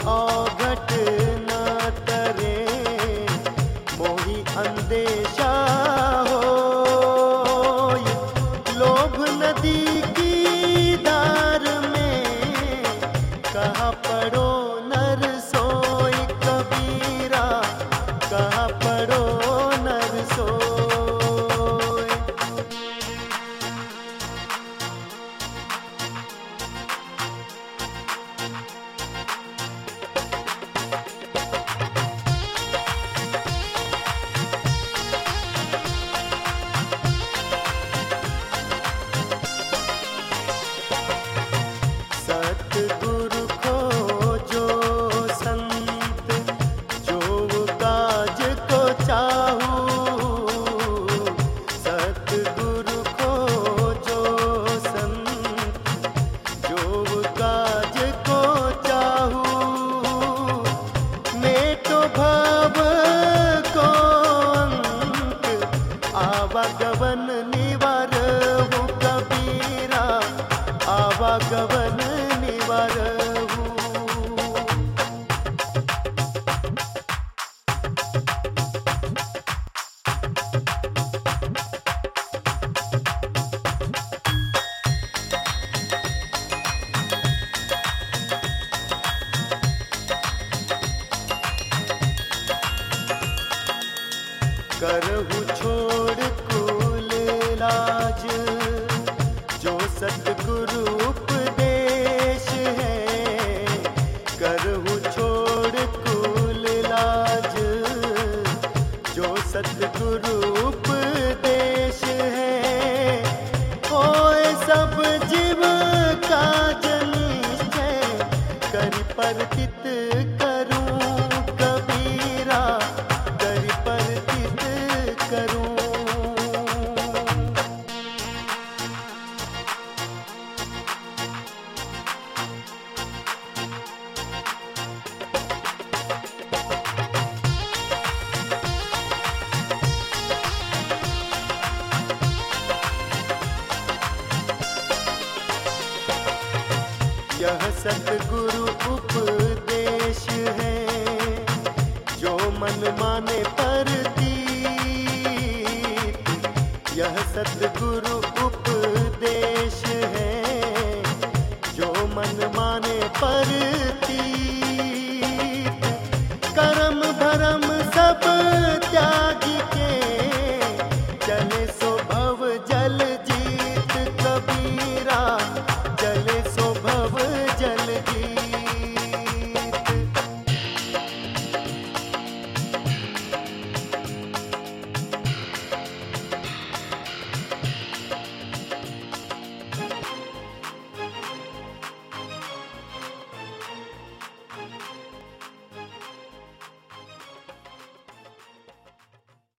औघट न तरे, मोहि अंदेशा होय। लोभ नदी की धार में, कहाँ पड़ो नर सोई कबीरा, कहाँ पड़ो नर सोई। सतगुरु खोजो संत, जो काज को चाहूं। सतगुरु खोजो संत, जो काज को चाहूं। मेटो भाव को अंक, आवागमन निवारहु कबीरा, आवागमन निवारहु। करहु छोड़ कुल लाज, जो सतगुरु उपदेश है। करहु छोड़ कुल लाज, जो सतगुरु उपदेश है। होए सब जीव काज निश्चय, करि परतित करूं कबीरा, करि परतित करूं। यह सतगुरु उपदेश है, जो मन माने परतीत। यह सतगुरु उपदेश है, जो मन माने परतीत।